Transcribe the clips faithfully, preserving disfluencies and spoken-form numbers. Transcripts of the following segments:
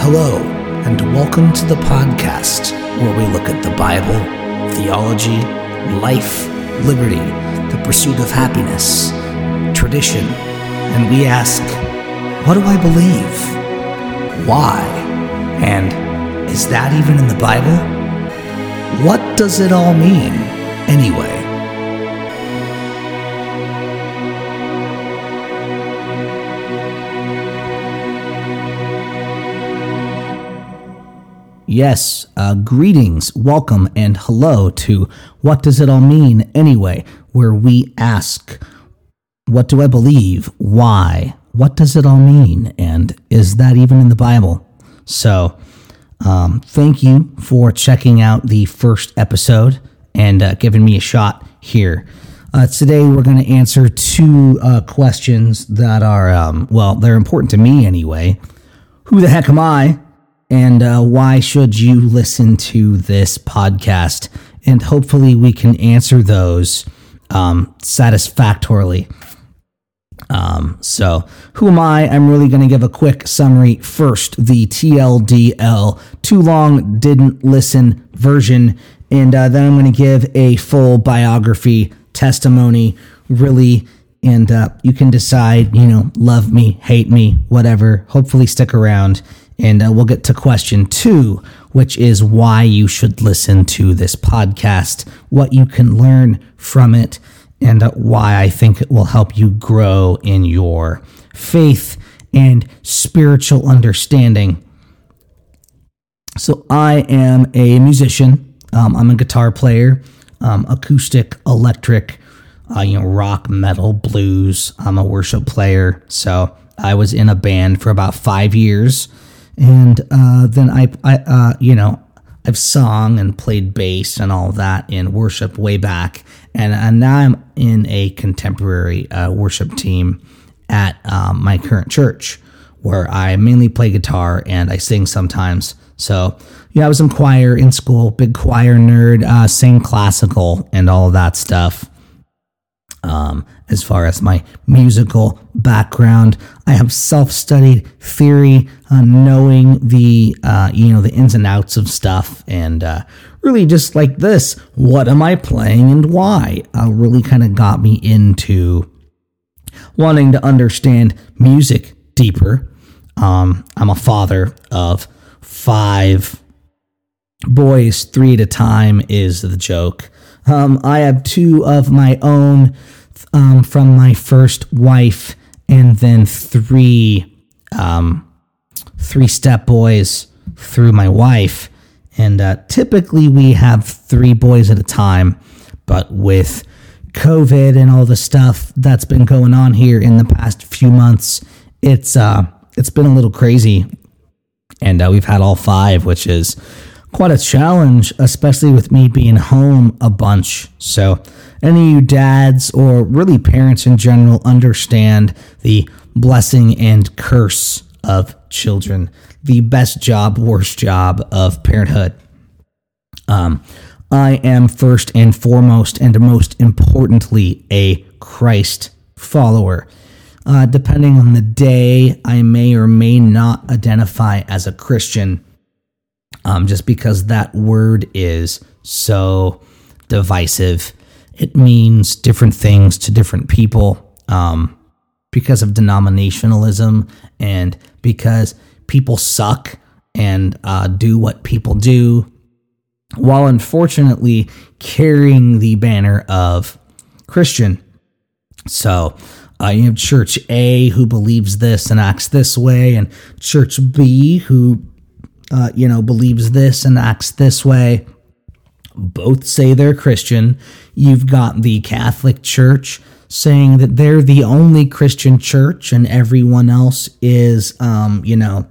Hello, and welcome to the podcast where we look at the Bible, theology, life, liberty, the pursuit of happiness, tradition, and we ask, what do I believe? Why? And is that even in the Bible? What does it all mean, anyway? Yes, uh, greetings, welcome, and hello to What Does It All Mean Anyway, where we ask, what do I believe? Why? What does it all mean? And is that even in the Bible? So, um, thank you for checking out the first episode and uh, giving me a shot here. Uh, today we're going to answer two uh, questions that are, um, well, they're important to me anyway. Who the heck am I? And uh, why should you listen to this podcast? And hopefully we can answer those um, satisfactorily. Um, so, who am I? I'm really going to give a quick summary first, the T L D L, too long, didn't listen version. And uh, then I'm going to give a full biography, testimony, really. And uh, you can decide, you know, love me, hate me, whatever. Hopefully stick around. And uh, we'll get to question two, which is why you should listen to this podcast, what you can learn from it, and uh, why I think it will help you grow in your faith and spiritual understanding. So I am a musician. Um, I'm a guitar player, um, acoustic, electric, uh, you know, rock, metal, blues. I'm a worship player. So I was in a band for about five years. And uh, then I, I uh, you know, I've sung and played bass and all that in worship way back. And, and now I'm in a contemporary uh, worship team at um, my current church, where I mainly play guitar and I sing sometimes. So, yeah, I was in choir in school, big choir nerd, uh, sing classical and all of that stuff. Um, as far as my musical background, I have self-studied theory, uh, knowing the, uh, you know, the ins and outs of stuff, and uh, really just like this, what am I playing and why? Uh, really kind of got me into wanting to understand music deeper. Um, I'm a father of five boys, three at a time is the joke. Um, I have two of my own um, from my first wife, and then three um, three step boys through my wife. And uh, typically we have three boys at a time, but with COVID and all the stuff that's been going on here in the past few months, it's uh, it's been a little crazy, and uh, we've had all five, which is quite a challenge, especially with me being home a bunch. So any of you dads, or really parents in general, understand the blessing and curse of children, the best job, worst job of parenthood. Um, I am first and foremost, and most importantly, a Christ follower. Uh, depending on the day, I may or may not identify as a Christian. Um, just because that word is so divisive. It means different things to different people um, because of denominationalism, and because people suck and uh, do what people do, while unfortunately carrying the banner of Christian. So uh, you have Church A, who believes this and acts this way, and Church B, who Uh, you know, believes this and acts this way. Both say they're Christian. You've got the Catholic Church saying that they're the only Christian church and everyone else is, um, you know,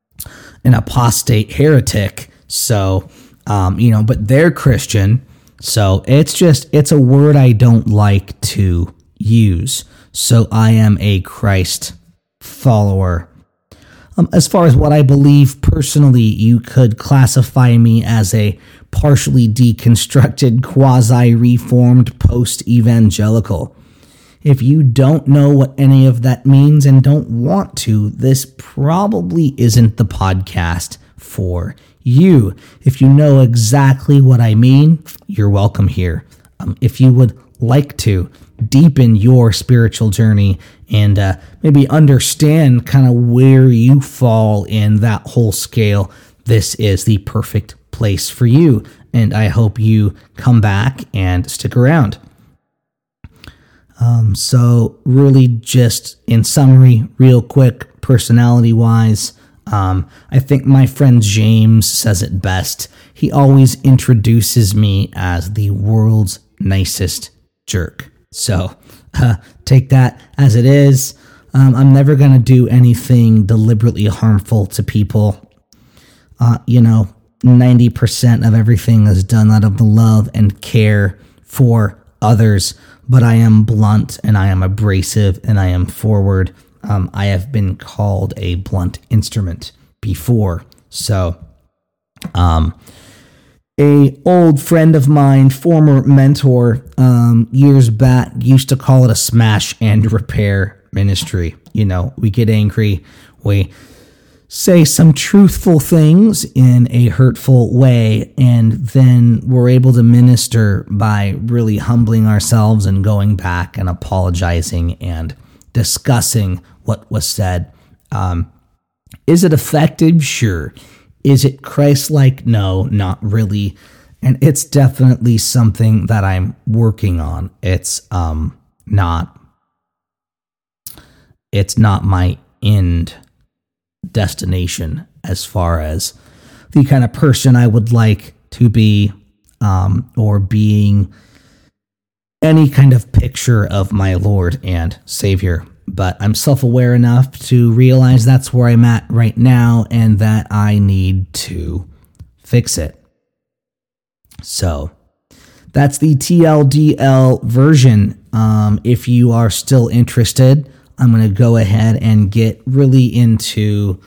an apostate heretic. So, um, you know, but they're Christian. So it's just, it's a word I don't like to use. So I am a Christ follower. Um, as far as what I believe personally, you could classify me as a partially deconstructed, quasi-reformed post-evangelical. If you don't know what any of that means and don't want to, this probably isn't the podcast for you. If you know exactly what I mean, you're welcome here. Um, if you would like to deepen your spiritual journey and uh, maybe understand kind of where you fall in that whole scale, this is the perfect place for you. And I hope you come back and stick around. Um, so really just in summary, real quick, personality-wise, um, I think my friend James says it best. He always introduces me as the world's nicest jerk. So uh, take that as it is. Um, I'm never going to do anything deliberately harmful to people. Uh, you know, ninety percent of everything is done out of the love and care for others. But I am blunt and I am abrasive and I am forward. Um, I have been called a blunt instrument before. So, um, a old friend of mine, former mentor, um, years back, used to call it a smash and repair ministry. You know, we get angry, we say some truthful things in a hurtful way, and then we're able to minister by really humbling ourselves and going back and apologizing and discussing what was said. Um, is it effective? Sure. Is it Christ-like? No, not really. And it's definitely something that I'm working on. It's um not it's not my end destination as far as the kind of person I would like to be, um, or being any kind of picture of my Lord and Savior. But I'm self-aware enough to realize that's where I'm at right now and that I need to fix it. So that's the T L D L version. Um, if you are still interested, I'm going to go ahead and get really into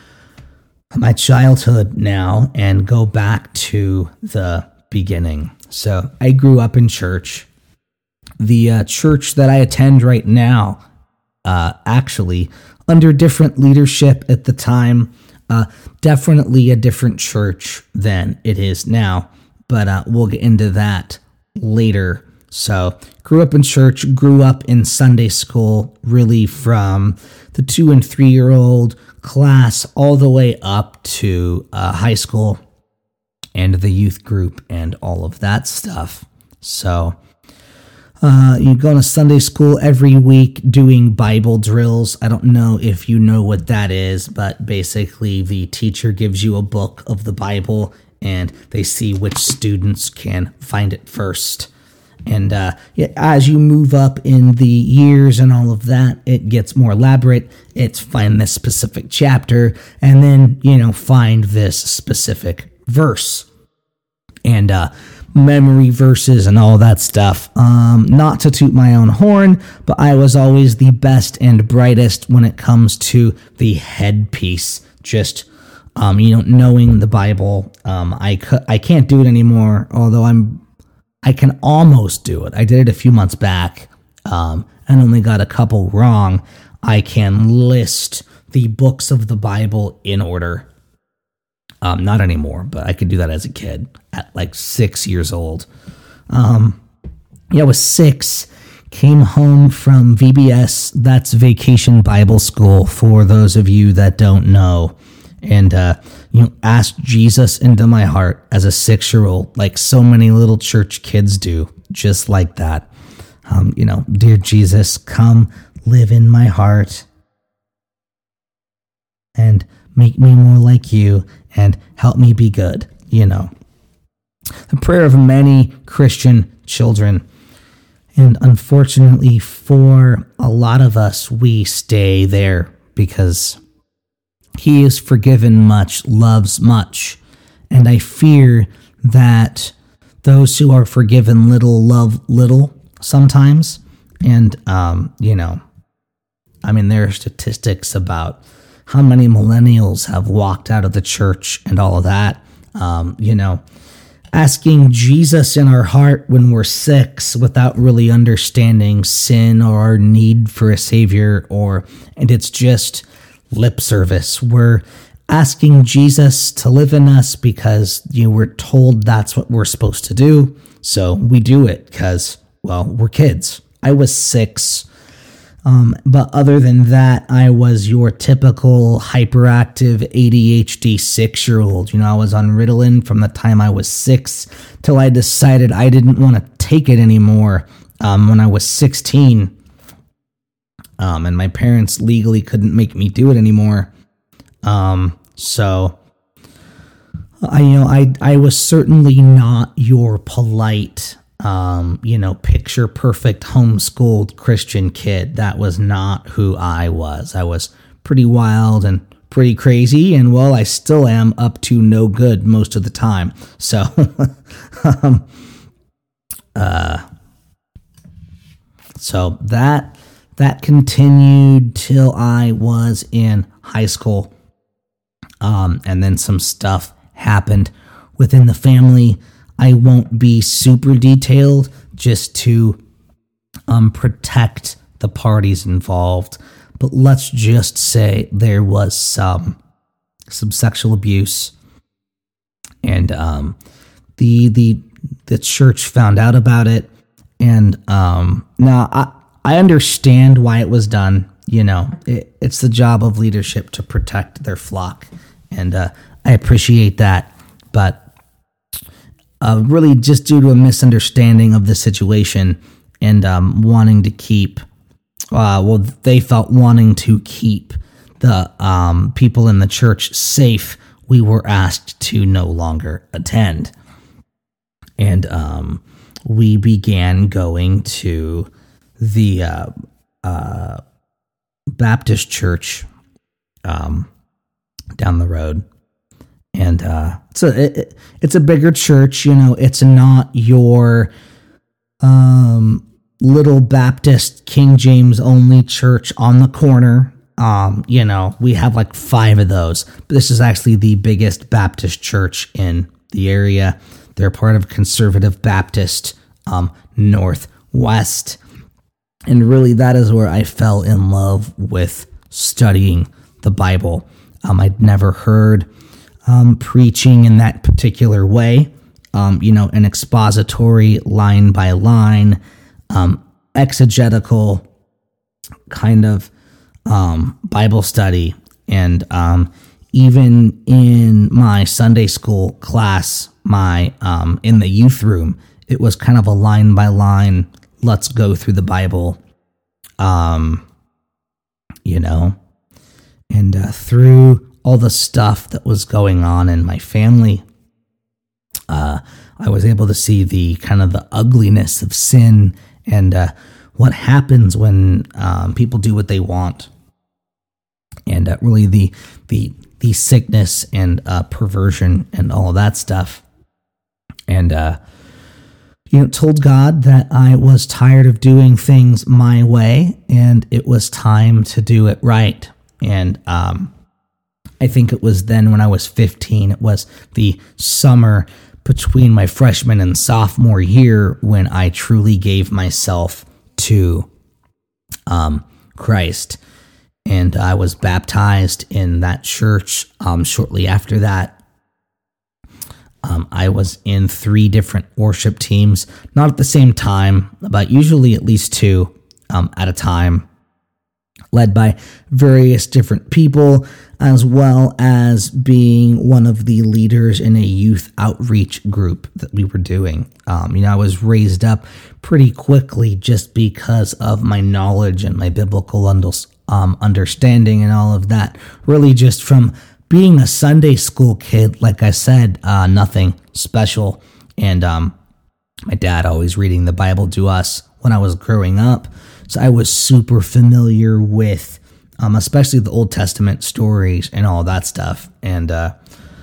my childhood now and go back to the beginning. So I grew up in church. The uh, church that I attend right now, uh, actually, under different leadership at the time, uh, definitely a different church than it is now. But uh, we'll get into that later. So, grew up in church, grew up in Sunday school, really from the two and three year old class all the way up to uh, high school and the youth group and all of that stuff. So, uh, you go to Sunday school every week doing Bible drills. I don't know if you know what that is, but basically the teacher gives you a book of the Bible and they see which students can find it first. And uh, as you move up in the years and all of that, it gets more elaborate. It's find this specific chapter and then, you know, find this specific verse and uh, memory verses and all that stuff. Um, not to toot my own horn, but I was always the best and brightest when it comes to the headpiece. Just, um, you know, knowing the Bible. Um, I, cu- I can't do it anymore, although I'm I can almost do it. I did it a few months back um, and only got a couple wrong. I can list the books of the Bible in order. Um, not anymore, but I could do that as a kid at like six years old. Um, yeah, I was six, came home from V B S. That's Vacation Bible School for those of you that don't know. And, uh, you know, asked Jesus into my heart as a six-year-old, like so many little church kids do, just like that. Um, you know, dear Jesus, come live in my heart and make me more like you and help me be good, you know. The prayer of many Christian children. And unfortunately for a lot of us, we stay there because he is forgiven much, loves much, and I fear that those who are forgiven little love little sometimes. And, um, you know, I mean, there are statistics about how many millennials have walked out of the church and all of that. Um, you know, asking Jesus in our heart when we're six without really understanding sin or our need for a savior, or and it's just lip service. We're asking Jesus to live in us because you know, we're told that's what we're supposed to do. So we do it because, well, we're kids. I was six. Um, but other than that, I was your typical hyperactive A D H D six-year-old. You know, I was on Ritalin from the time I was six till I decided I didn't want to take it anymore um, when I was sixteen. Um, and my parents legally couldn't make me do it anymore. Um, so, I, you know, I, I was certainly not your polite, um, you know, picture perfect homeschooled Christian kid. That was not who I was. I was pretty wild and pretty crazy. And well, I still am up to no good most of the time. So, um, uh, so that, that continued till I was in high school. Um, and then some stuff happened within the family. I won't be super detailed just to um, protect the parties involved. But let's just say there was some some sexual abuse, and um, the the the church found out about it. And um, now I I understand why it was done. You know, it, it's the job of leadership to protect their flock. And uh, I appreciate that, but uh, really just due to a misunderstanding of the situation and um, wanting to keep, uh, well, they felt wanting to keep the um, people in the church safe, we were asked to no longer attend. And um, we began going to the uh, uh, Baptist church um down the road, and uh, it's a it, it's a bigger church. You know, it's not your um, little Baptist King James only church on the corner. Um, you know, we have like five of those, but this is actually the biggest Baptist church in the area. They're part of Conservative Baptist um, Northwest, and really that is where I fell in love with studying the Bible. Um, I'd never heard um, preaching in that particular way, um, you know, an expository line by line, um, exegetical kind of um, Bible study. And um, even in my Sunday school class, my um, in the youth room, it was kind of a line by line, let's go through the Bible, um, you know. And uh, through all the stuff that was going on in my family, uh, I was able to see the kind of the ugliness of sin and uh, what happens when um, people do what they want, and uh, really the the the sickness and uh, perversion and all of that stuff. And uh, you know, told God that I was tired of doing things my way, and it was time to do it right. And um, I think it was then when I was fifteen, it was the summer between my freshman and sophomore year when I truly gave myself to um, Christ. And I was baptized in that church um, shortly after that. Um, I was in three different worship teams, not at the same time, but usually at least two um, at a time, led by various different people, as well as being one of the leaders in a youth outreach group that we were doing. Um, you know, I was raised up pretty quickly just because of my knowledge and my biblical um, understanding and all of that. Really just from being a Sunday school kid, like I said, uh, nothing special. And um, my dad always reading the Bible to us when I was growing up. So I was super familiar with, um, especially the Old Testament stories and all that stuff. And uh,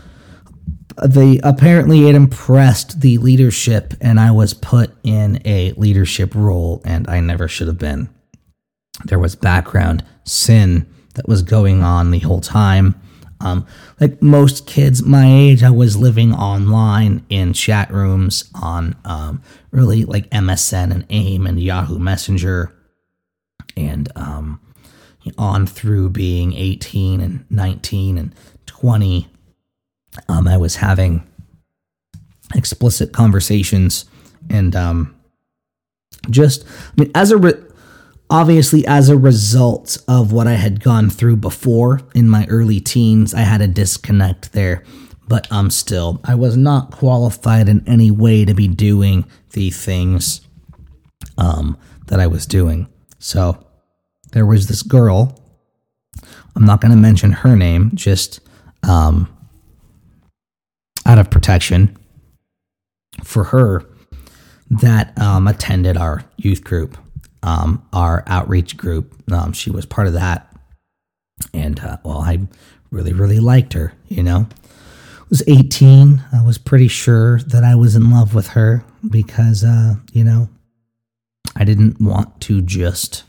they apparently it impressed the leadership, and I was put in a leadership role, and I never should have been. There was background sin that was going on the whole time. Um, like most kids my age, I was living online in chat rooms on um, really like M S N and AIM and Yahoo Messenger, and um, on through being eighteen and nineteen and twenty. Um, I was having explicit conversations and um, just, I mean, as a re- obviously as a result of what I had gone through before in my early teens, I had a disconnect there. But um, still, I was not qualified in any way to be doing the things um, that I was doing. So there was this girl. I'm not going to mention her name, just um, out of protection for her, that um, attended our youth group. Um, our outreach group. Um, she was part of that. And, uh, well, I really, really liked her, you know. I was eighteen. I was pretty sure that I was in love with her because, uh, you know, I didn't want to just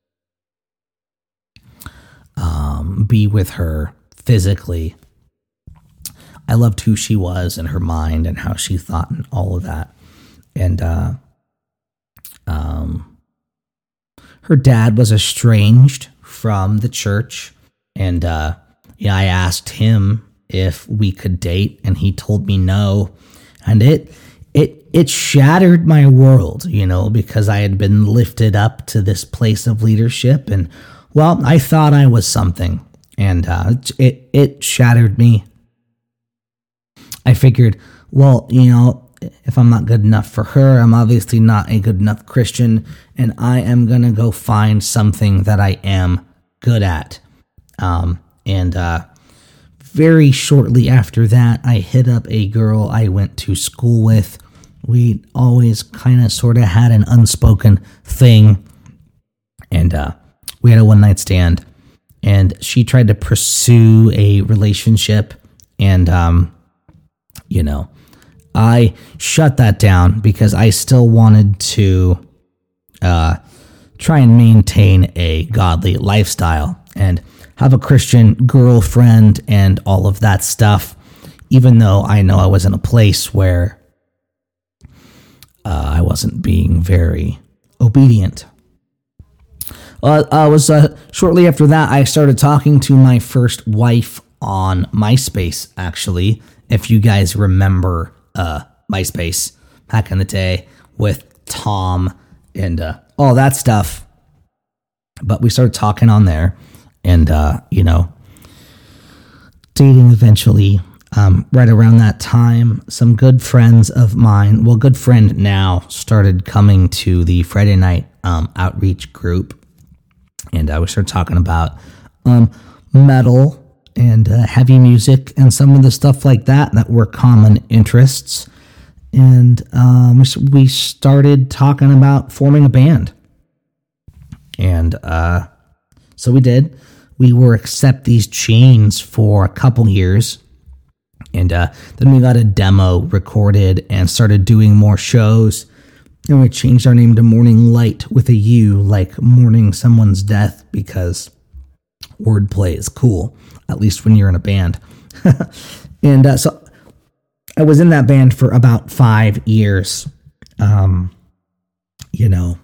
um, be with her physically. I loved who she was and her mind and how she thought and all of that. And, uh, um... her dad was estranged from the church, and uh, yeah, I asked him if we could date, and he told me no, and it it it shattered my world, you know, because I had been lifted up to this place of leadership, and well, I thought I was something, and uh, it it shattered me. I figured, well, you know, if I'm not good enough for her, I'm obviously not a good enough Christian, and I am going to go find something that I am good at. Um, and uh, very shortly after that, I hit up a girl I went to school with. We always kind of sort of had an unspoken thing, and uh, we had a one-night stand, and she tried to pursue a relationship, and, um, you know, I shut that down because I still wanted to uh, try and maintain a godly lifestyle and have a Christian girlfriend and all of that stuff, even though I know I was in a place where uh, I wasn't being very obedient. Uh, I was uh, shortly after that, I started talking to my first wife on MySpace, actually, if you guys remember Uh, MySpace back in the day with Tom and uh, all that stuff. But we started talking on there and, uh, you know, dating eventually. Um, right around that time, some good friends of mine, well, good friend now, started coming to the Friday night um, outreach group. And uh, we started talking about um, metal and uh, heavy music and some of the stuff like that that were common interests. And um, we started talking about forming a band. And uh, so we did. We were Accept These Chains for a couple years. And uh, then we got a demo recorded and started doing more shows. And we changed our name to Morning Light with a U, like mourning someone's death, because wordplay is cool, at least when you're in a band. And uh, so I was in that band for about five years. Um, you know,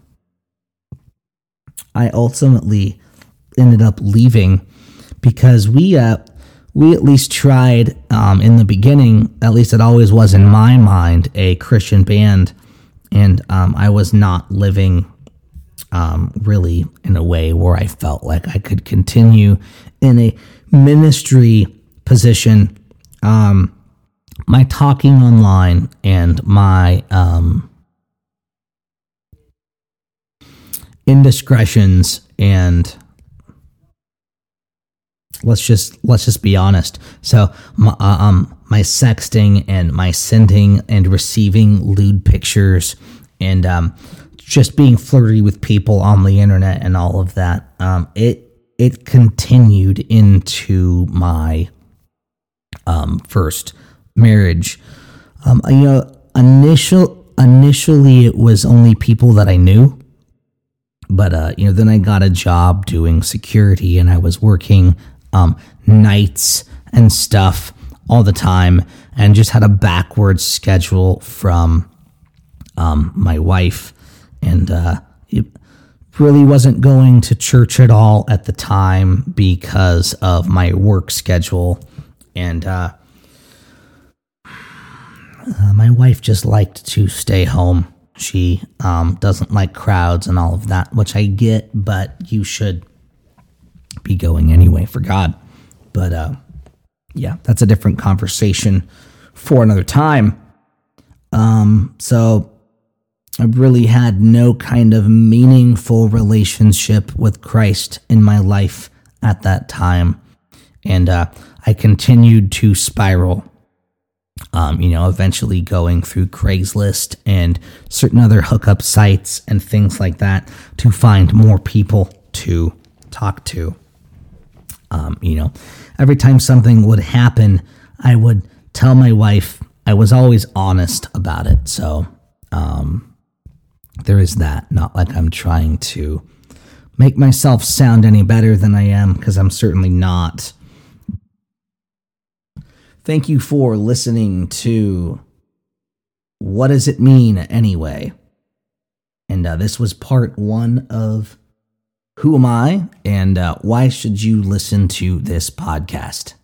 I ultimately ended up leaving because we, uh, we at least tried um, in the beginning, at least it always was in my mind, a Christian band. And um, I was not living um, really in a way where I felt like I could continue in a ministry position. Um, my talking online and my um, indiscretions and let's just let's just be honest. So my, uh, um, my sexting and my sending and receiving lewd pictures and um, just being flirty with people on the internet and all of that. Um, it it continued into my um, first marriage. Um, you know, initial initially it was only people that I knew. But, uh, you know, then I got a job doing security and I was working um, nights and stuff all the time, and just had a backwards schedule from um, my wife, and uh, it really wasn't going to church at all at the time because of my work schedule, and uh, uh, my wife just liked to stay home. She um, doesn't like crowds and all of that, which I get, but you should be going anyway, for God. But uh, yeah, that's a different conversation for another time. Um, so I really had no kind of meaningful relationship with Christ in my life at that time. And uh, I continued to spiral. Um, you know, eventually going through Craigslist and certain other hookup sites and things like that to find more people to talk to. Um, you know, every time something would happen, I would tell my wife. I was always honest about it. So um, there is that. Not like I'm trying to make myself sound any better than I am, because I'm certainly not. Thank you for listening to What Does It Mean Anyway? And uh, this was part one of Who Am I? And uh, why should you listen to this podcast?